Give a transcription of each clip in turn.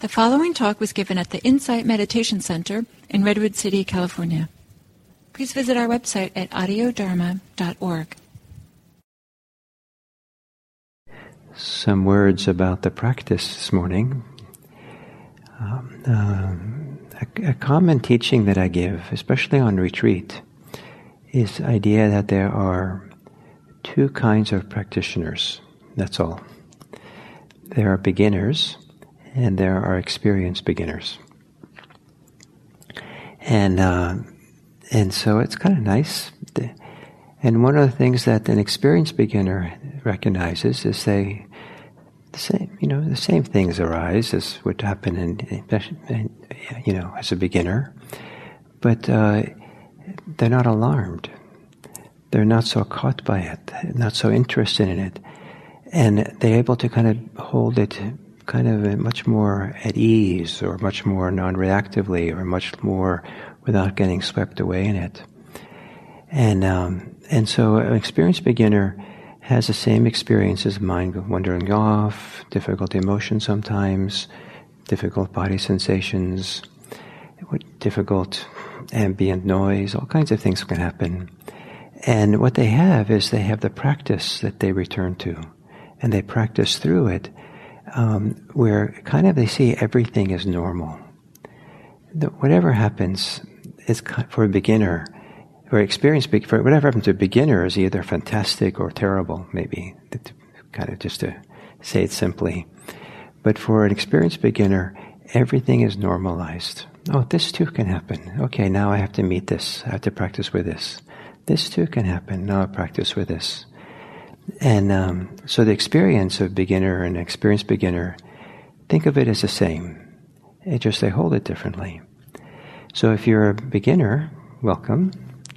The following talk was given at the Insight Meditation Center in Redwood City, California. Please visit our website at audiodharma.org. Some words about the practice this morning. A common teaching that I give, especially on retreat, is the idea that there are two kinds of practitioners. That's all. There are beginners, and there are experienced beginners. And so it's kind of nice. And one of the things that an experienced beginner recognizes is the same things arise as would happen as a beginner, but they're not alarmed. They're not so caught by it, not so interested in it, and they're able to kind of hold it kind of much more at ease, or much more non-reactively, or much more without getting swept away in it. And so an experienced beginner has the same experience as mind wandering off, difficult emotions sometimes, difficult body sensations, difficult ambient noise, all kinds of things can happen. And what they have is they have the practice that they return to, and they practice through it, where kind of they see everything as normal. Whatever happens is, for a beginner, or experienced, for whatever happens to a beginner is either fantastic or terrible, maybe, kind of just to say it simply. But for an experienced beginner, everything is normalized. Oh, this too can happen. Okay, now I have to meet this. I have to practice with this. This too can happen. Now I practice with this. And so the experience of beginner and experienced beginner, think of it as the same. It just they hold it differently. So if you're a beginner, welcome.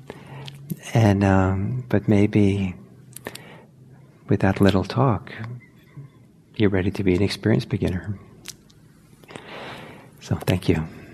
And but maybe with that little talk, you're ready to be an experienced beginner. So thank you.